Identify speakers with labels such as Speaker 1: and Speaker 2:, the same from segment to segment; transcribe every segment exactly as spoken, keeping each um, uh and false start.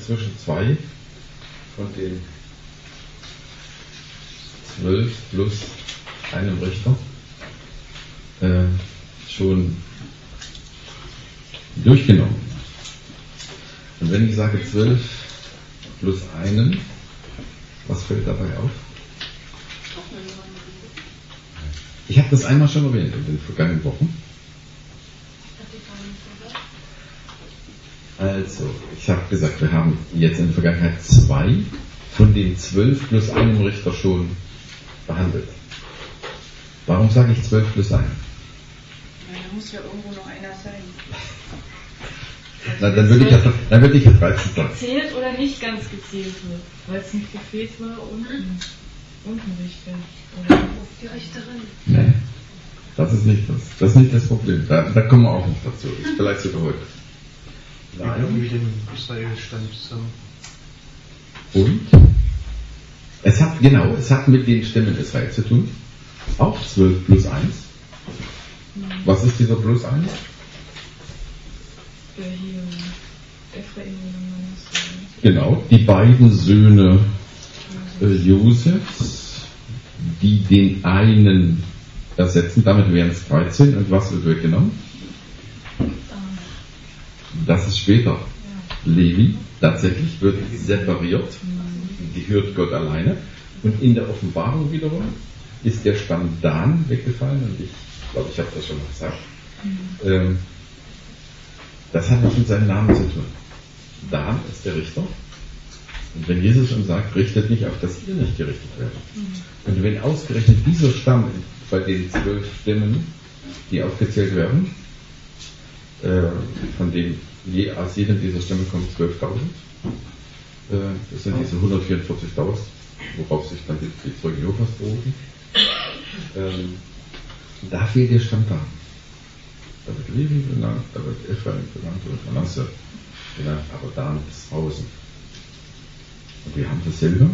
Speaker 1: zwischen zwei von den zwölf plus einem Richter äh, schon durchgenommen. Und wenn ich sage zwölf plus einen, was fällt dabei auf? Ich habe das einmal schon erwähnt in den vergangenen Wochen. Also, ich habe gesagt, wir haben jetzt in der Vergangenheit zwei von den zwölf plus einem Richter schon behandelt. Warum sage ich zwölf plus einen?
Speaker 2: Ja, da muss ja irgendwo noch einer sein.
Speaker 1: Na, dann würde ich ja, dann würde ich ja dreizehn sagen.
Speaker 3: Gezählt oder nicht ganz gezählt wird, weil es nicht gefehlt war unten, unten Richter. Oder
Speaker 2: Die Richterin.
Speaker 1: Nee, das ist nicht das, das ist nicht das Problem. Da, da kommen wir auch nicht dazu. Ist vielleicht sogar heute.
Speaker 4: Nein. Mit dem Israel-Stand zusammen.
Speaker 1: Und? Es hat, genau, es hat mit den Stämmen Israel zu tun. Auch zwölf plus eins. Was ist dieser plus eins?
Speaker 3: äh, hier Ephraim oder Manasse.
Speaker 1: Genau, die beiden Söhne äh, Josefs, die den einen ersetzen. Damit wären es dreizehn. Und was wird weggenommen? Das ist später. Levi, tatsächlich wird separiert, gehört Gott alleine. Und in der Offenbarung wiederum ist der Stamm Dan weggefallen. Und ich glaube, ich habe das schon mal gesagt. Ähm, das hat was mit seinem Namen zu tun. Dan ist der Richter. Und wenn Jesus schon sagt, richtet nicht auf, dass ihr nicht gerichtet werdet. Und wenn ausgerechnet dieser Stamm bei den zwölf Stämmen, die aufgezählt werden, von dem je, aus jedem dieser Stämme kommen zwölftausend. Das sind diese hundertvierundvierzigtausend, worauf sich dann die, die Zeugen Jehovas berufen. Da fehlt der Stamm da. Da wird Levi genannt, da wird Ephraim genannt, da wird Manasse genannt, aber Dan ist draußen. Und wir haben dasselbe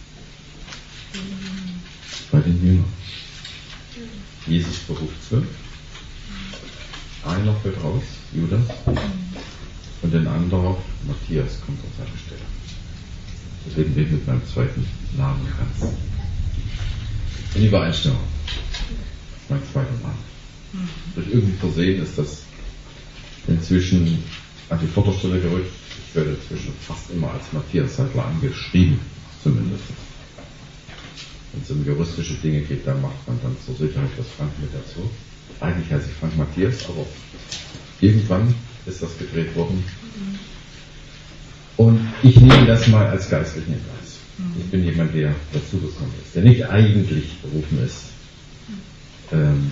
Speaker 1: bei den Jüngern. Jesus beruft zwölf. Einer fällt raus, Judas, und ein anderer, Matthias, kommt an seine Stelle. Deswegen bin ich mit meinem zweiten Namen ganz in Übereinstimmung. Mein zweiter Name. Durch irgendwie Versehen ist das inzwischen an die Vorderstelle gerückt. Ich werde inzwischen fast immer als Matthias Seidler angeschrieben, zumindest. Wenn es um juristische Dinge geht, dann macht man dann zur Sicherheit das Frank mit dazu. Eigentlich heiße ich Frank Matthias, aber irgendwann ist das gedreht worden. Und ich nehme das mal als geistlichen Hinweis. Ich bin jemand, der dazu gekommen ist, der nicht eigentlich berufen ist, ähm,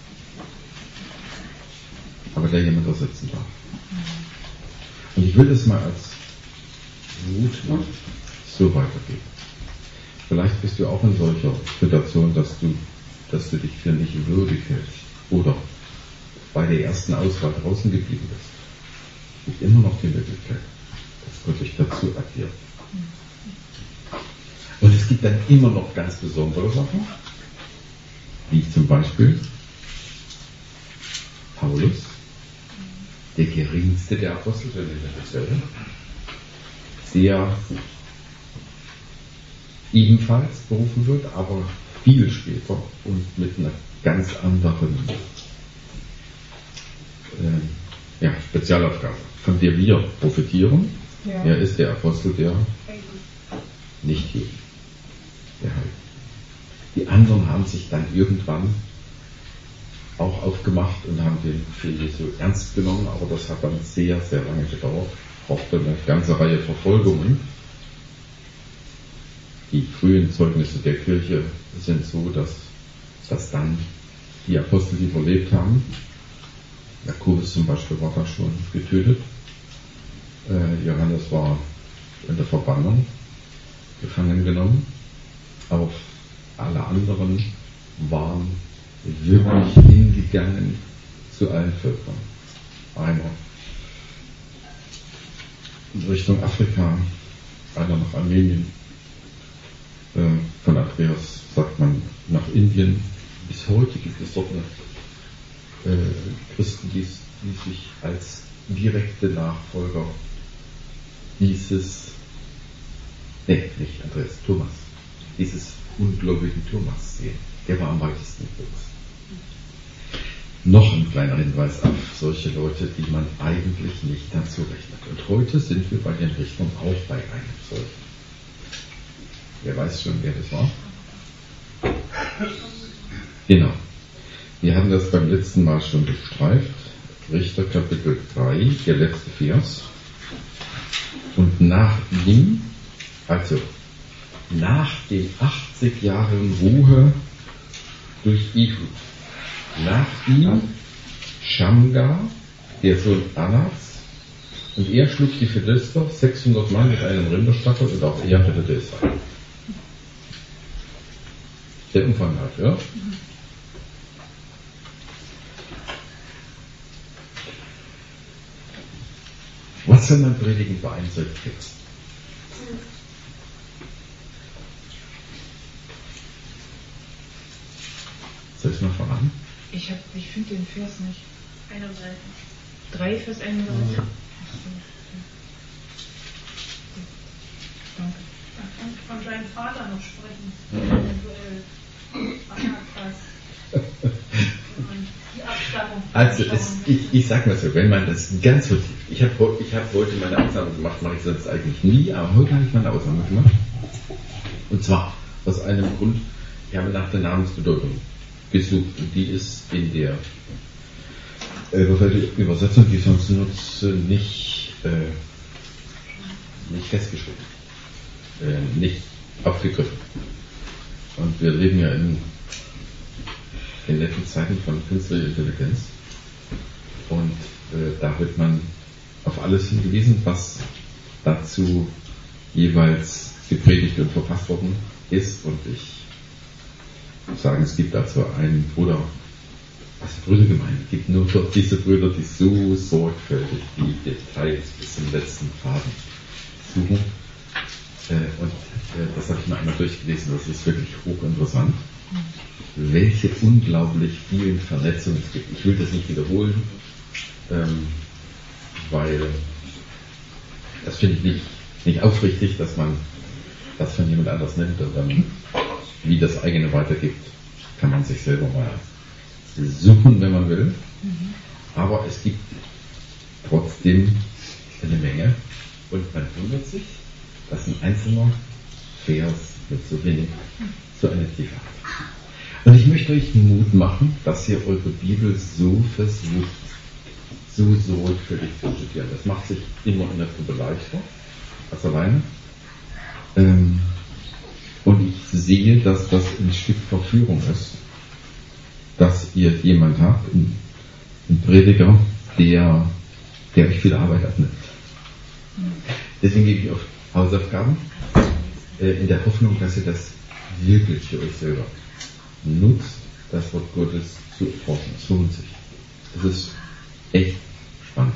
Speaker 1: aber der jemand ersetzen darf. Und ich will das mal als Mut so weitergeben. Vielleicht bist du auch in solcher Situation, dass du, dass du dich für nicht würdig hältst oder bei der ersten Auswahl draußen geblieben bist. Es gibt immer noch die Möglichkeit, dass Gott dich dazu addiert. Und es gibt dann immer noch ganz besondere Sachen, wie zum Beispiel Paulus, der geringste der Apostel, der ebenfalls berufen wird, aber viel später und mit einer ganz anderen äh, ja, Spezialaufgabe, von der wir profitieren. Ja. Er ist der Apostel, der nicht geht. Der halt. Die anderen haben sich dann irgendwann auch aufgemacht und haben den Befehl so ernst genommen, aber das hat dann sehr, sehr lange gedauert. Brauchte eine ganze Reihe Verfolgungen. Die frühen Zeugnisse der Kirche sind so, dass, dass dann die Apostel, die überlebt haben, Jakobus zum Beispiel war da schon getötet, äh, Johannes war in der Verbannung gefangen genommen, aber alle anderen waren wirklich hingegangen zu allen Völkern. Einer in Richtung Afrika, einer nach Armenien, äh, von Andreas sagt man nach Indien. Bis heute gibt es dort noch äh, Christen, die, die sich als direkte Nachfolger dieses, nee, nicht Andreas, Thomas, dieses ungläubigen Thomas sehen. Der war am weitesten bewusst. Noch ein kleiner Hinweis auf solche Leute, die man eigentlich nicht dazu rechnet. Und heute sind wir bei den Richtern auch bei einem solchen. Wer weiß schon, wer das war? Genau. Wir haben das beim letzten Mal schon gestreift. Richter Kapitel drei, der letzte Vers. Und nach ihm, also nach den achtzig Jahren Ruhe durch Ehud, nach ihm Shamgar, der Sohn Anats, und er schlug die Philister, sechshundert Mann mit einem Rinderstachel, und auch er rettete Israel. Sehr umfangreich, ja? Was soll man predigen bei einem solchen Text? Soll ich es mal voran?
Speaker 3: Ich, hab, ich finde den Vers nicht.
Speaker 2: einunddreißig.
Speaker 3: drei Vers einunddreißig.
Speaker 4: Ja.
Speaker 3: Ach so, okay. Danke.
Speaker 2: Da kann ich von deinem Vater noch sprechen.
Speaker 1: Mhm.
Speaker 2: Eventuell. Anakas. Und die Abstammung.
Speaker 1: Also, es, ich, ich sag mal so, wenn man das ganz so tief, ich habe ich hab heute meine Ausnahme gemacht, mache ich sonst eigentlich nie, aber heute habe ich meine Ausnahme gemacht. Und zwar aus einem Grund, ich habe nach der Namensbedeutung gesucht und die ist in der äh, Übersetzung, die ich sonst nutze, nicht, äh, nicht festgeschrieben, äh, nicht aufgegriffen. Und wir leben ja in in letzten Zeiten von künstlicher Intelligenz und äh, da wird man auf alles hingewiesen, was dazu jeweils gepredigt und verfasst worden ist, und ich muss sagen, es gibt dazu einen Bruder, also Brüdergemeinde, es gibt nur dort diese Brüder, die so sorgfältig die Details bis zum letzten Faden suchen, äh, und äh, das habe ich mir einmal durchgelesen, das ist wirklich hochinteressant. Welche unglaublich vielen Vernetzungen es gibt. Ich will das nicht wiederholen, ähm, weil das finde ich nicht, nicht aufrichtig, dass man das von jemand anders nimmt und dann, wie das eigene weitergibt, kann man sich selber mal suchen, wenn man will. Mhm. Aber es gibt trotzdem eine Menge und man wundert sich, dass ein einzelner Vers mit so wenig so eine Tiefe hat. Und ich möchte euch Mut machen, dass ihr eure Bibel so versucht, so sorgfältig zu studieren. Das macht sich immer in der Gruppe leichter als alleine. Ähm, und ich sehe, dass das ein Stück Verführung ist, dass ihr jemand habt, einen, einen Prediger, der, der euch viel Arbeit abnimmt. Deswegen gebe ich euch Hausaufgaben, äh, in der Hoffnung, dass ihr das wirklich für euch selber nutzt, das Wort Gottes zu erforschen. Es lohnt sich. Es ist echt spannend.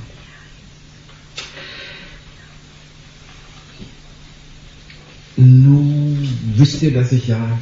Speaker 1: Nun wisst ihr, dass ich ja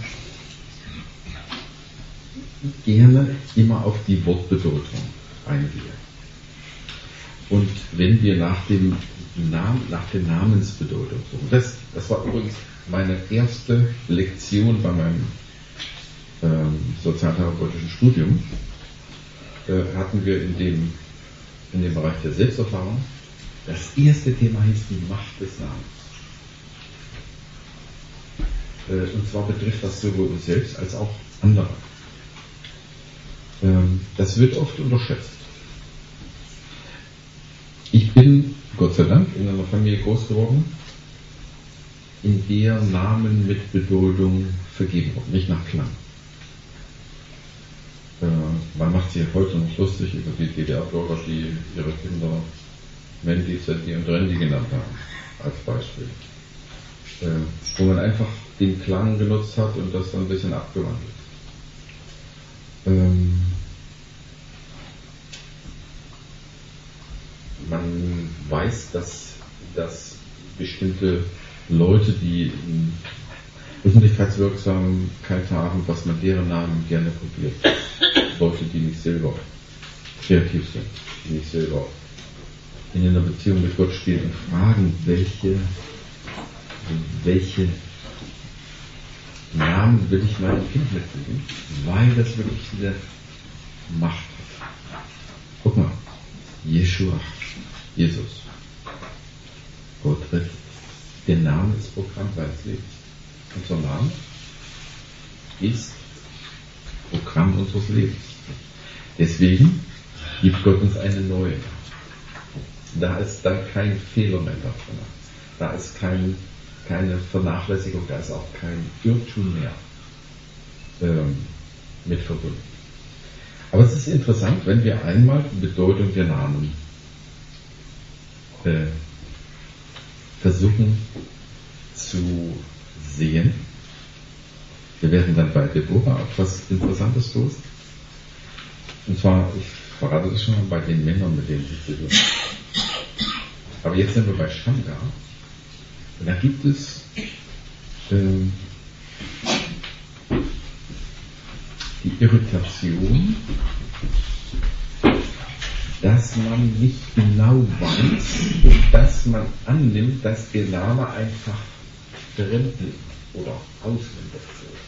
Speaker 1: gerne immer auf die Wortbedeutung eingehe. Und wenn wir nach dem Namen, nach der Namensbedeutung suchen, das, das war übrigens meine erste Lektion bei meinem ähm, sozialtherapeutischen Studium, äh, hatten wir in dem, in dem Bereich der Selbsterfahrung, das erste Thema hieß die Macht des Namens. Äh, und zwar betrifft das sowohl uns selbst als auch andere. Ähm, das wird oft unterschätzt. Ich bin, Gott sei Dank, in einer Familie groß geworden, in der Namen mit Bedeutung vergeben wurden, nicht nach Klang. Äh, man macht sich heute noch lustig über die D D R-Bürger, die ihre Kinder Mandy, Sandy und Randy genannt haben, als Beispiel. Äh, wo man einfach den Klang genutzt hat und das dann ein bisschen abgewandelt. Ähm, man weiß, dass, dass bestimmte Leute, die Öffentlichkeitswirksamkeit haben, dass man deren Namen gerne kopiert. Leute, die nicht selber kreativ sind, die nicht selber in einer Beziehung mit Gott stehen und fragen, welche, welche Namen will ich meinem Kind mitgeben, weil das wirklich diese Macht hat. Guck mal, Jeshua, Jesus. Gott rettet. Der Name ist Programm seines Lebens. Unser Name ist Programm unseres Lebens. Deswegen gibt Gott uns eine neue. Da ist dann kein Fehler mehr davon. Da ist kein, keine Vernachlässigung, da ist auch kein Irrtum mehr ähm, mit verbunden. Aber es ist interessant, wenn wir einmal die Bedeutung der Namen äh, versuchen zu sehen. Wir werden dann bei Deborah etwas Interessantes los. Und zwar, ich verrate das schon mal, bei den Männern, mit denen sie zu tun haben. Aber jetzt sind wir bei Shamgar. Und da gibt es ähm, die Irritation, dass man nicht genau weiß und dass man annimmt, dass der Name einfach Fremden oder Ausländer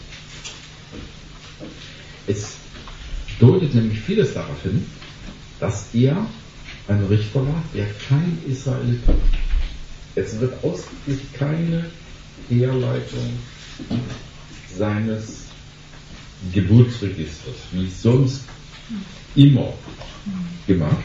Speaker 1: ist. Es deutet nämlich vieles darauf hin, dass er ein Richter war, der kein Israelit war. Es wird ausdrücklich keine Herleitung seines Geburtsregisters, wie sonst immer gemacht.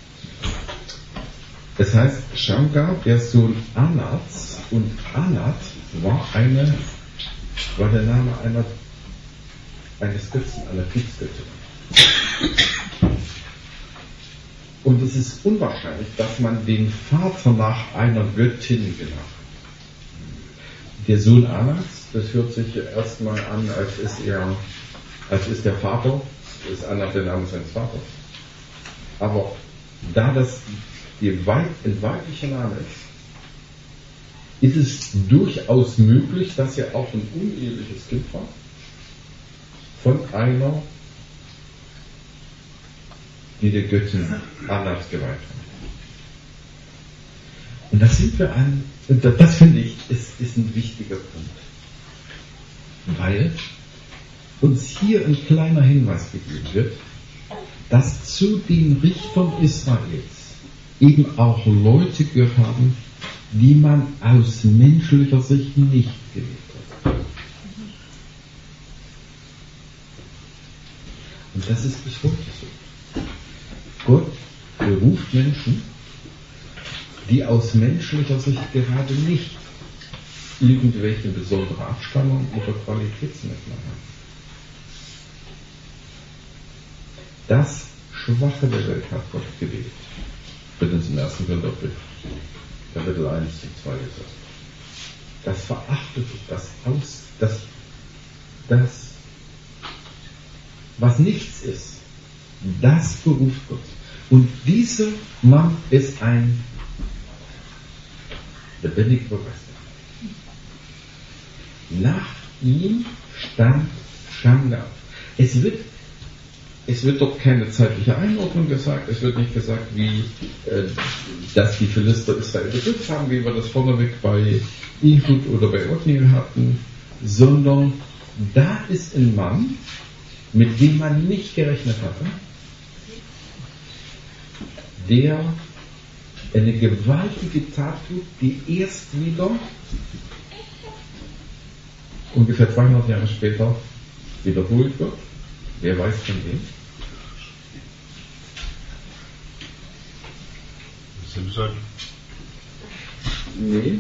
Speaker 1: Das heißt, Shamgar, der Sohn Anats, und Anat war eine, war der Name einer, eines Götzen, einer Kriegsgöttin. Und es ist unwahrscheinlich, dass man den Vater nach einer Göttin genannt hat. Der Sohn Anats, das hört sich erstmal an, als ist er, als ist der Vater, ist Anat der Name seines Vaters. Aber da das die weit, ein weiblicher Name ist, ist es durchaus möglich, dass er auch ein uneheliches Kind war von einer, die der Göttin Anat geweiht war. Und das sind wir an, das finde ich, ist, ist ein wichtiger Punkt. Weil uns hier ein kleiner Hinweis gegeben wird, dass zu den Richtern Israels eben auch Leute gehört haben, die man aus menschlicher Sicht nicht geliebt hat. Und das ist bis heute so. Gott beruft Menschen, die aus menschlicher Sicht gerade nicht irgendwelche besondere Abstammung oder Qualitätsmerkmale haben. Das Schwache der Welt hat Gott gewählt. Wird uns im ersten Korintherbrief, Kapitel eins zu zwei gesagt. Das Verachtete, das Aus, das, das, was nichts ist, das beruft Gott. Und dieser Mann ist ein lebendiger Beweis. Nach ihm stand Shamgar. Es wird Es wird dort keine zeitliche Einordnung gesagt, es wird nicht gesagt, wie äh, dass die Philister Israel bedrückt haben, wie wir das vorneweg bei Ehud oder bei Othniel hatten, sondern da ist ein Mann, mit dem man nicht gerechnet hatte, der eine gewaltige Tat tut, die erst wieder ungefähr zweihundert Jahre später wiederholt wird. Wer weiß von wem?
Speaker 4: Simson?
Speaker 1: Nee.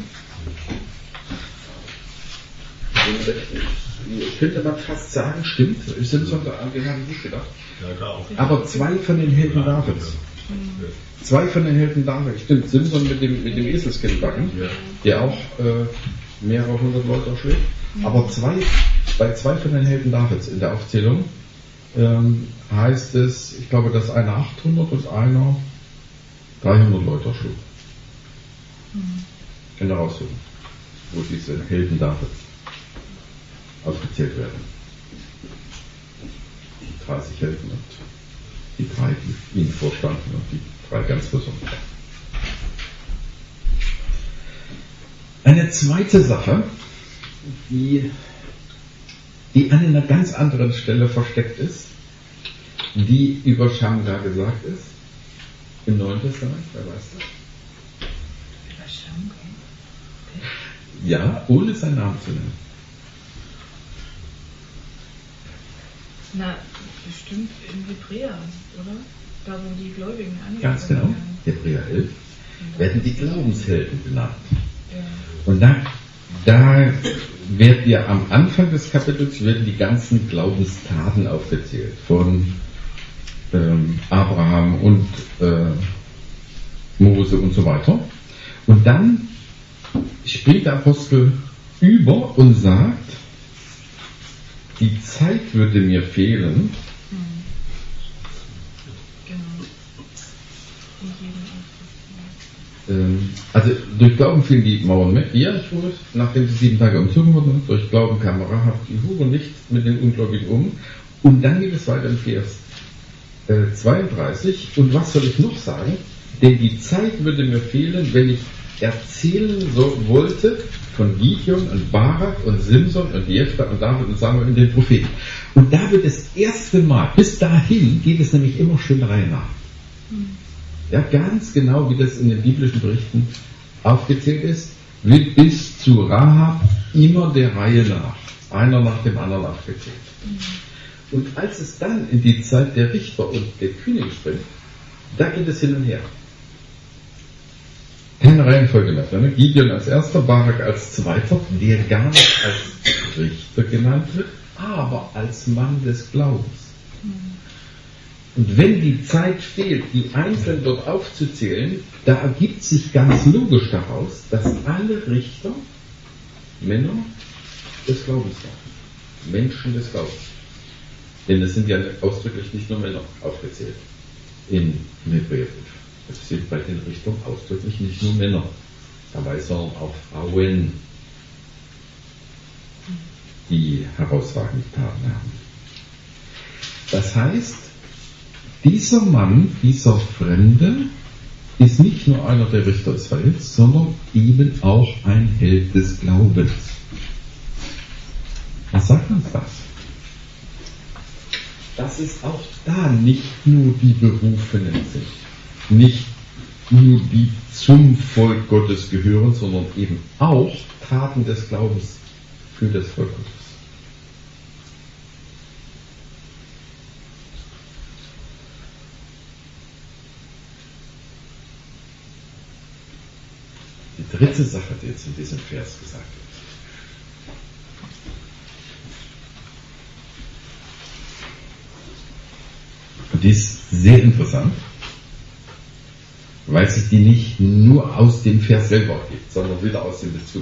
Speaker 1: Könnte man fast sagen, stimmt. Simson, an den habe ich nicht gedacht.
Speaker 4: Ja, da auch.
Speaker 1: Aber zwei von den Helden Davids. Zwei von den Helden Davids. Stimmt, Simson mit dem, mit dem Eselskinnbacken,
Speaker 4: Ja.
Speaker 1: der auch äh, mehrere hundert Leute erschlägt. Aber zwei, bei zwei von den Helden Davids in der Aufzählung ähm, heißt es, ich glaube, dass einer achthundert und einer dreihundert Leute erschlug.
Speaker 3: Mhm.
Speaker 1: In der Ausführung, wo diese Helden Davids aufgezählt werden. Die dreißig Helden und die drei, die ihnen vorstanden und die drei ganz besonders. Eine zweite Sache, die, die an einer ganz anderen Stelle versteckt ist, die über Shamgar gesagt ist, im Neuen Testament, wer weiß das?
Speaker 3: Über Shamgar? Okay.
Speaker 1: Ja, ohne seinen Namen zu nennen.
Speaker 3: Na, bestimmt in Hebräer, oder? Da wo die Gläubigen angefangen
Speaker 1: Ganz genau,
Speaker 3: werden.
Speaker 1: Hebräer elf, werden die Glaubenshelden genannt.
Speaker 3: Ja.
Speaker 1: Und da, da wird ja am Anfang des Kapitels werden die ganzen Glaubenstaten aufgezählt von ähm, Abraham und äh, Mose und so weiter. Und dann springt der Apostel über und sagt, die Zeit würde mir fehlen.
Speaker 3: Hm. Genau. In jedem Auftrag.
Speaker 1: Ähm, also durch Glauben fielen die Mauern mit Jericho, nachdem sie sieben Tage umzogen wurden. Durch Glauben kam Rahab die Hure nicht mit den Ungläubigen um. Und dann geht es weiter in Vers äh, zweiunddreißig. Und was soll ich noch sagen? Denn die Zeit würde mir fehlen, wenn ich erzählen so wollte von Gideon und Barak und Simson und Jephthah und David und Samuel und den Propheten. Und da wird das erste Mal, bis dahin geht es nämlich immer schön der Reihe nach.
Speaker 3: Hm.
Speaker 1: Ja, ganz genau, wie das in den biblischen Berichten aufgezählt ist, wird bis zu Rahab immer der Reihe nach, einer nach dem anderen aufgezählt.
Speaker 3: Hm.
Speaker 1: Und als es dann in die Zeit der Richter und der Könige springt, da geht es hin und her. Keine Reihenfolge mehr. Ne? Gideon als erster, Barak als zweiter, der gar nicht als Richter genannt wird, aber als Mann des Glaubens.
Speaker 3: Hm.
Speaker 1: Und wenn die Zeit fehlt, die einzeln dort aufzuzählen, da ergibt sich ganz logisch daraus, dass alle Richter Männer des Glaubens waren. Menschen des Glaubens. Denn es sind ja ausdrücklich nicht nur Männer aufgezählt in Hebräerbrief. Es sind bei den Richtern ausdrücklich nicht nur Männer dabei, sondern auch Frauen, die herausragende Taten haben. Das heißt, dieser Mann, dieser Fremde, ist nicht nur einer der Richter Israels, sondern eben auch ein Held des Glaubens. Was sagt uns das? Dass es auch da nicht nur die Berufenen sind, nicht nur die zum Volk Gottes gehören, sondern eben auch Taten des Glaubens für das Volk Gottes. Die dritte Sache, die jetzt in diesem Vers gesagt wird. Und die ist sehr interessant, weil sich die nicht nur aus dem Vers selber ergibt, sondern wieder aus dem Bezug.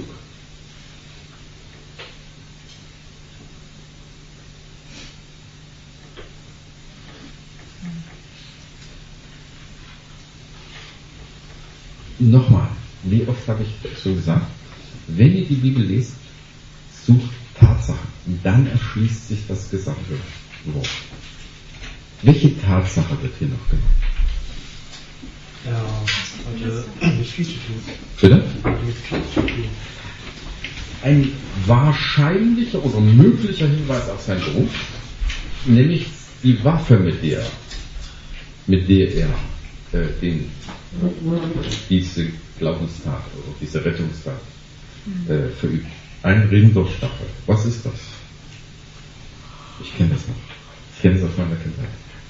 Speaker 1: Nochmal, wie oft habe ich so gesagt, wenn ihr die Bibel lest, sucht Tatsachen und dann erschließt sich das gesamte Wort. Welche Tatsache wird hier noch genannt?
Speaker 4: Ja, hatte nicht viel zu tun.
Speaker 1: Bitte?
Speaker 4: Hatte nicht viel zu tun.
Speaker 1: Ein wahrscheinlicher oder möglicher Hinweis auf seinen Beruf, nämlich die Waffe, mit der, mit der er äh, den, diese Glaubenstat oder diese Rettungstat äh, verübt. Ein Rinderstachel. Was ist das? Ich kenne das noch. Ich kenne es aus meiner Kindheit.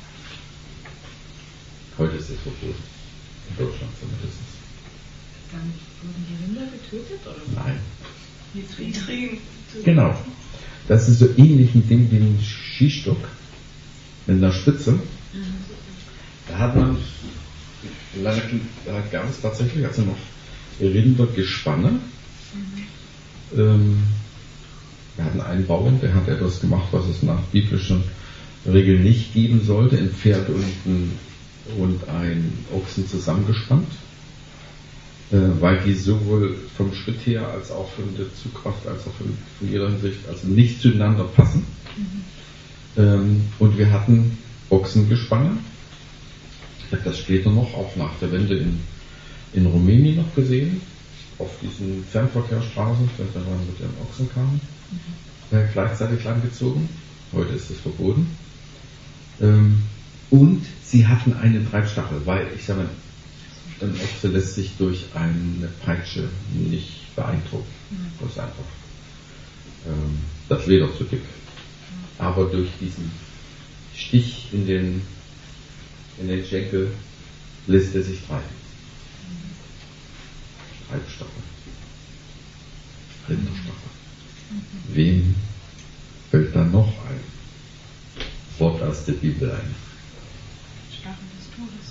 Speaker 1: Heute ist es verboten. In Deutschland zumindest.
Speaker 3: Dann wurden die Rinder getötet, oder?
Speaker 1: Nein.
Speaker 3: Die Trieben.
Speaker 1: Genau. Das ist so ähnlich ein Ding wie ein Skistock mit einer Spitze. Mhm. Da hat man, da gab es tatsächlich also noch Rindergespanne. Mhm. Ähm, wir hatten einen Bauern, der hat etwas gemacht, was es nach biblischen Regeln nicht geben sollte, ein Pferd und ein, und ein Ochsen zusammengespannt, äh, weil die sowohl vom Schritt her als auch von der Zugkraft als auch von, von jeder Hinsicht also nicht zueinander passen. Mhm. Ähm, und wir hatten Ochsengespanne. Ich habe das später noch, auch nach der Wende in, in Rumänien noch gesehen. auf diesen Fernverkehrsstraßen, wenn sie dann mit ihren Ochsen kamen, äh, gleichzeitig langgezogen. Heute ist das verboten. Ähm, und sie hatten einen Treibstachel, weil ich sage mal, ein Ochse lässt sich durch eine Peitsche nicht beeindrucken. Das ist einfach ähm, das Leder zu dick. Aber durch diesen Stich in den, in den Schenkel lässt er sich treiben. Treibstachel. Rinderstachel. Wem fällt da noch ein Wort aus der Bibel ein?
Speaker 3: Stachel des Todes.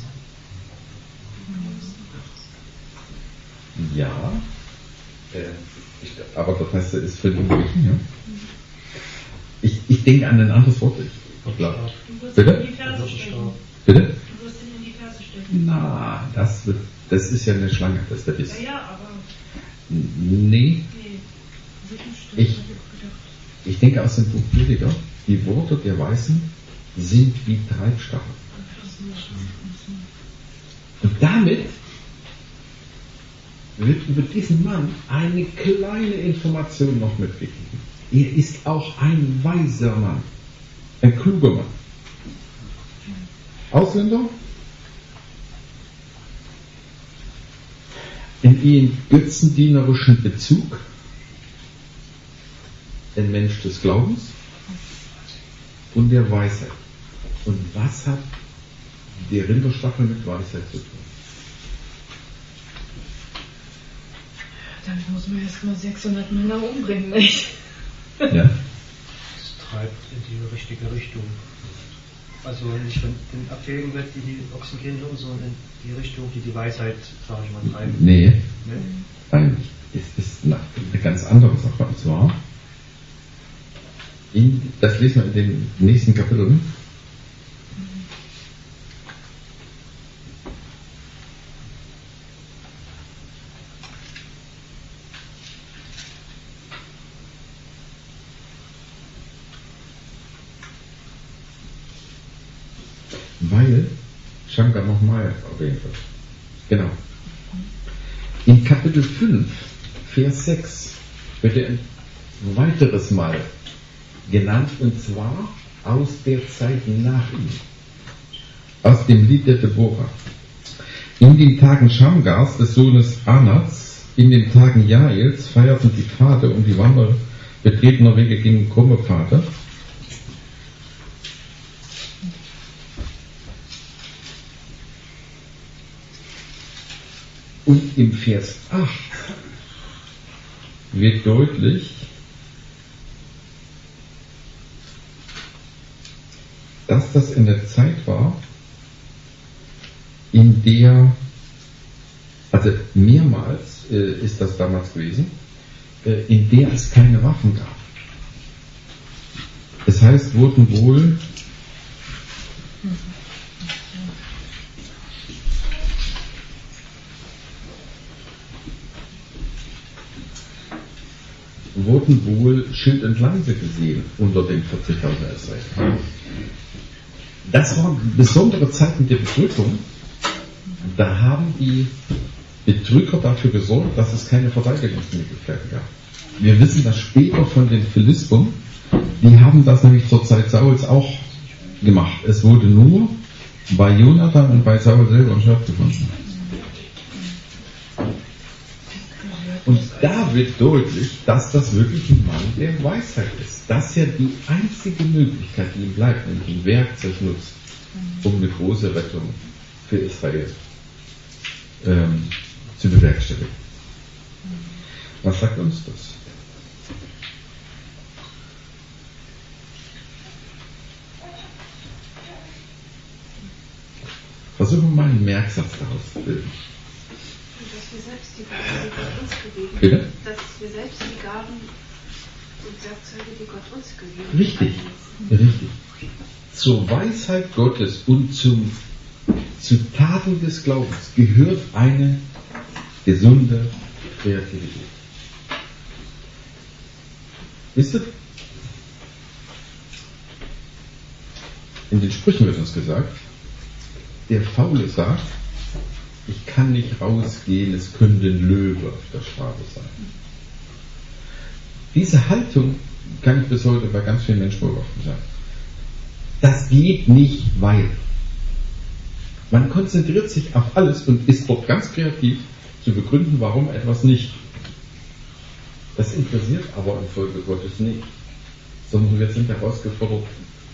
Speaker 1: Ja, äh, ich, aber das heißt, er ist für den Unglücklichen, ja? Ich, ich denke an ein anderes Wort. Ich glaube.
Speaker 2: Du wirst
Speaker 1: Bitte?
Speaker 2: in die Ferse stechen.
Speaker 1: Bitte?
Speaker 2: Du wirst ihn in die Ferse stechen.
Speaker 1: Na, das wird, das ist ja eine Schlange, das ist der Biss.
Speaker 2: Ja, ja, aber
Speaker 1: Nee,
Speaker 2: nee.
Speaker 1: ich, ich denke aus dem Buch Prediger, die Worte der Weisen sind wie Treibstachel. Und damit wird über diesen Mann eine kleine Information noch mitgegeben. Er ist auch ein weiser Mann, ein kluger Mann. Ausländer, in ihrem götzendienerischen Bezug, ein Mensch des Glaubens und der Weisheit. Und was hat der Rinderstachel mit Weisheit zu tun?
Speaker 3: Damit muss man erstmal sechshundert Männer umbringen, nicht?
Speaker 1: Ja?
Speaker 4: Es treibt in die richtige Richtung. Also nicht von den Abwägen weg, die die Ochsen gehen würden, sondern in die Richtung, die die Weisheit, sage ich mal, treiben.
Speaker 1: Nee,
Speaker 4: Ne?
Speaker 1: nein, es ist eine ganz andere Sache. Und zwar, in, das lesen wir in den nächsten Kapiteln. Weil Shankar nochmal erwähnt wird. Genau. In Kapitel fünf, Vers sechs wird er ein weiteres Mal genannt, und zwar aus der Zeit nach ihm. Aus dem Lied der Deborah. In den Tagen Shamgars, des Sohnes Anats, in den Tagen Jaels feierten die Pfade und die Wanderer betretener Wege gingen krumme Pfade. Und im Vers acht wird deutlich, dass das in der Zeit war, in der, also mehrmals äh, ist das damals gewesen, äh, in der es keine Waffen gab. Das heißt, wurden wohl wurden wohl Schild und Lanze gesehen unter den vierzigtausend Israeliten. Das waren besondere Zeiten der Bedrückung. Da haben die Bedrücker dafür gesorgt, dass es keine Verteidigungsmöglichkeiten gab. Wir wissen das später von den Philistern, die haben das nämlich zur Zeit Sauls auch gemacht. Es wurde nur bei Jonathan und bei Saul selber stattgefunden. Und da wird deutlich, dass das wirklich ein Mann der Weisheit ist. Dass er die einzige Möglichkeit, die ihm bleibt, nämlich ein Werkzeug nutzt, um eine große Rettung für Israel ähm, zu bewerkstelligen. Was sagt uns das? Versuchen wir mal einen Merksatz daraus zu bilden.
Speaker 5: Dass wir selbst die Gaben, die Gott uns gegeben hat,
Speaker 1: Bitte?
Speaker 5: dass wir selbst die Gaben und Werkzeuge, die Gott uns gegeben
Speaker 1: Richtig,
Speaker 5: hat,
Speaker 1: richtig. Zur Weisheit Gottes und zum, zu Taten des Glaubens gehört eine gesunde Kreativität. Wisst ihr? In den Sprüchen wird uns gesagt, der Faule sagt, ich kann nicht rausgehen, es könnte ein Löwe auf der Straße sein. Diese Haltung kann ich bis heute bei ganz vielen Menschen beobachten sagen. Das geht nicht, weil. Man konzentriert sich auf alles und ist dort ganz kreativ zu begründen, warum etwas nicht. Das interessiert aber im Volke Gottes nicht, sondern wir sind herausgefordert,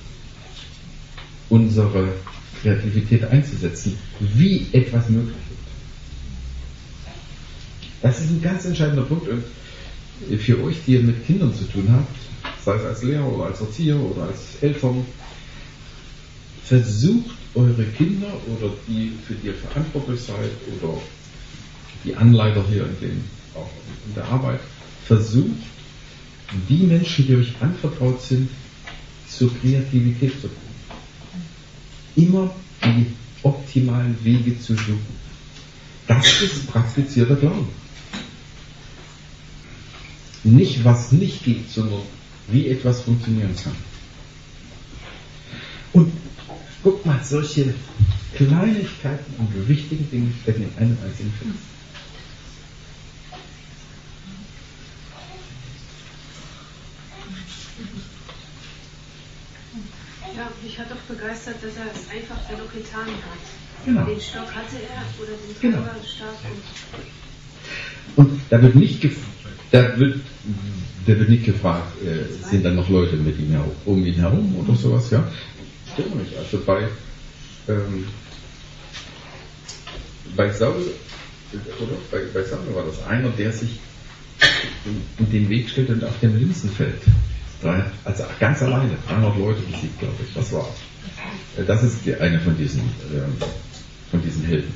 Speaker 1: unsere Kreativität einzusetzen, wie etwas möglich wird. Das ist ein ganz entscheidender Punkt und für euch, die ihr mit Kindern zu tun habt, sei es als Lehrer oder als Erzieher oder als Eltern, versucht eure Kinder oder die, für die ihr verantwortlich seid oder die Anleiter hier in, dem, auch in der Arbeit, versucht, die Menschen, die euch anvertraut sind, zur Kreativität zu bringen. Immer die optimalen Wege zu suchen. Das ist praktizierter Glaube. Nicht, was nicht geht, sondern wie etwas funktionieren kann. Und guck mal, solche Kleinigkeiten und wichtigen Dinge stecken in einem einzigen Film.
Speaker 5: Ja, mich hat doch begeistert, dass er es einfach dennoch getan hat.
Speaker 1: Genau.
Speaker 5: Den Stock hatte er oder den
Speaker 1: Genau.
Speaker 5: Treiberstab.
Speaker 1: Und da wird nicht gefragt, da wird, da wird nicht gefragt, äh, sind dann noch Leute mit ihm herum, um ihn herum oder sowas, ja? Stimmt nicht. Also bei, ähm, bei Saul, oder bei, bei Saul war das einer, der sich in, in den Weg stellt und auf dem Linsenfeld. Also ganz alleine, dreihundert Leute besiegt, glaube ich, das war. Das ist die, eine von diesen, äh, von diesen Helden.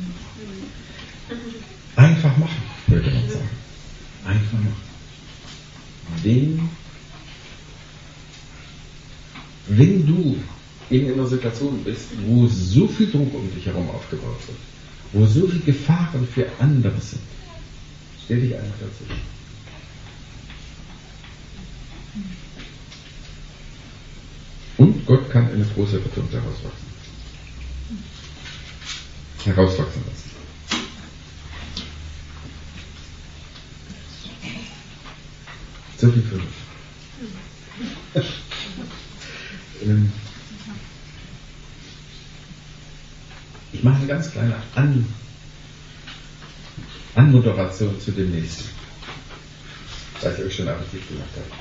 Speaker 1: Einfach machen, würde man sagen. Einfach machen. Wenn, wenn du in einer Situation bist, wo so viel Druck um dich herum aufgebaut wird, wo so viele Gefahren für andere sind, stell dich einfach dazu. Und Gott kann eine große Rettung herauswachsen. Herauswachsen lassen. So viel für mich. ähm, ich mache eine ganz kleine An Anmoderation zu dem nächsten, weil ich euch schon Appetit gemacht habe.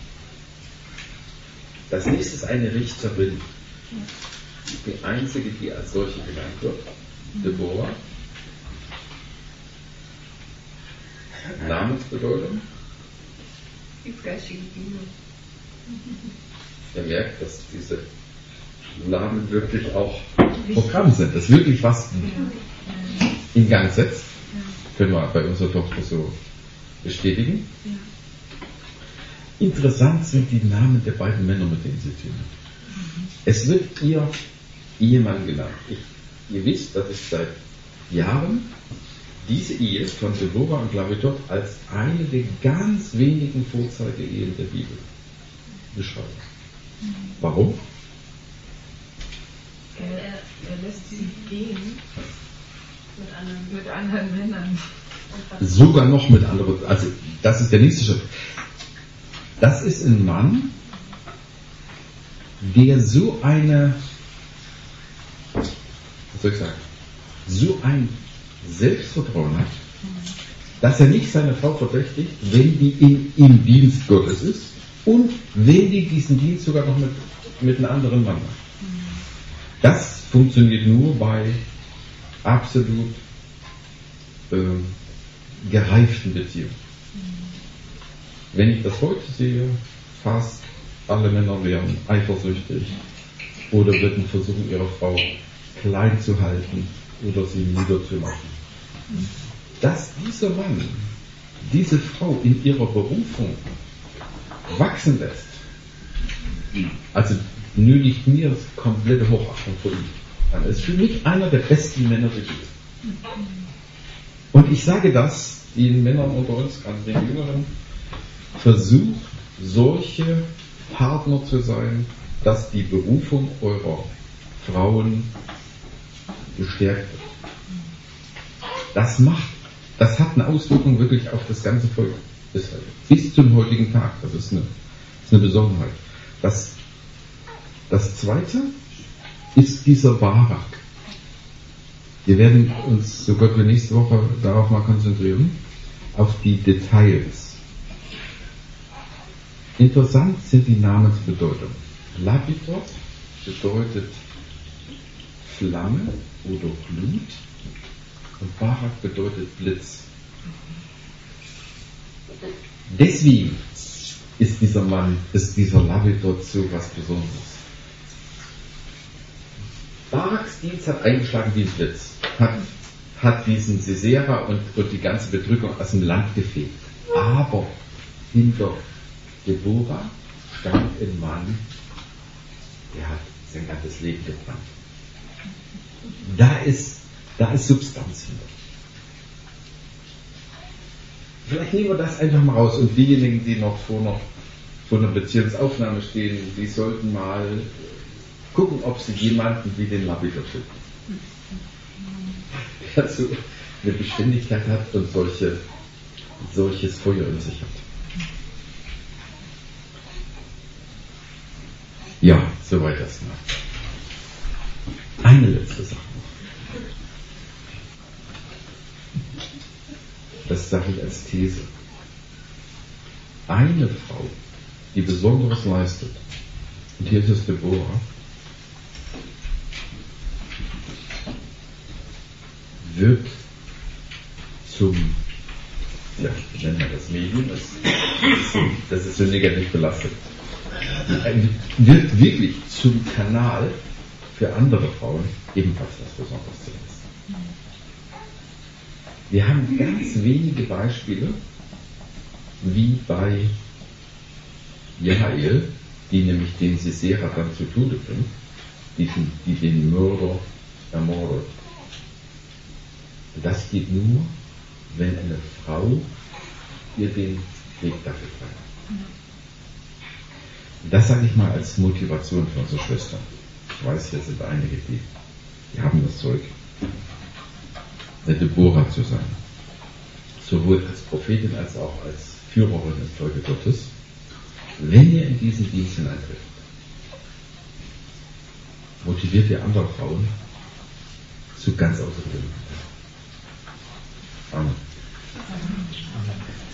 Speaker 1: Das nächste ist eine Richterin. Die einzige, die als solche genannt wird. Deborah. Namensbedeutung.
Speaker 3: Die fleischige Bibel.
Speaker 1: Ihr merkt, dass diese Namen wirklich auch Programm sind. Das wirklich was in Gang setzt. Können wir bei unserer Tochter so bestätigen. Interessant sind die Namen der beiden Männer, mit denen sie tun hat. Es wird ihr Ehemann genannt. Ich, ihr wisst, dass ich seit Jahren diese Ehe von Deborah und Lavitot als eine der ganz wenigen Vorzeige-Ehen der Bibel beschreibe. Warum?
Speaker 3: Er, er lässt sie gehen
Speaker 5: Mit anderen.
Speaker 3: mit anderen Männern.
Speaker 1: Sogar noch mit anderen. Also, das ist der nächste Schritt. Das ist ein Mann, der so eine, was soll ich sagen, so ein Selbstvertrauen hat, dass er nicht seine Frau verdächtigt, wenn die in, im Dienst Gottes ist und wenn die diesen Dienst sogar noch mit, mit einem anderen Mann macht. Das funktioniert nur bei absolut äh, gereiften Beziehungen. Wenn ich das heute sehe, fast alle Männer wären eifersüchtig oder würden versuchen, ihre Frau klein zu halten oder sie niederzumachen. Dass dieser Mann diese Frau in ihrer Berufung wachsen lässt, also nötigt mir das komplette Hochachtung vor ihm. Er ist für mich einer der besten Männer der Welt. Und ich sage das den Männern unter uns, an den Jüngeren, versucht, solche Partner zu sein, dass die Berufung eurer Frauen gestärkt wird. das macht, das hat eine Auswirkung wirklich auf das ganze Volk Israel. Bis zum heutigen Tag. Das ist eine, das ist eine Besonderheit. Das, das zweite ist dieser Barak. Wir werden uns, so Gott will, nächste Woche darauf mal konzentrieren, auf die Details. Interessant sind die Namensbedeutungen. Lapidot bedeutet Flamme oder Glut und Barak bedeutet Blitz. Deswegen ist dieser Mann, ist dieser Lapidot so was Besonderes. Baraks Dienst hat eingeschlagen wie ein Blitz, hat, hat diesen Sisera und, und die ganze Bedrückung aus dem Land gefegt. Aber hinter Deborah stand ein Mann, der hat sein ganzes Leben gebrannt. Da ist, da ist Substanz hinter. Vielleicht nehmen wir das einfach mal raus und diejenigen, die noch vor einer, vor einer Beziehungsaufnahme stehen, die sollten mal gucken, ob sie jemanden wie den Lapidot finden. Der so eine Beständigkeit hat und solche, solches Feuer in sich hat. Ja, soweit das mal. Eine letzte Sache noch. Das sage ich als These. Eine Frau, die Besonderes leistet, und hier ist es Deborah, wird zum, ja, wie nennen wir das Medium, das, das ist so negativ belastet, wird wirklich zum Kanal für andere Frauen ebenfalls was Besonderes zu leisten. Wir haben ganz wenige Beispiele, wie bei Jael, die nämlich den Sisera dann zu Tode bringt, die, die den Mörder ermordet. Das geht nur, wenn eine Frau ihr den Weg dafür frei. Das sage ich mal als Motivation für unsere Schwestern. Ich weiß, hier sind einige, die, die haben das Zeug, eine Deborah zu sein. Sowohl als Prophetin als auch als Führerin im Volke Gottes. Wenn ihr in diesen Dienst hineintritt, motiviert ihr andere Frauen zu ganz außergewöhnlichen Taten. Amen.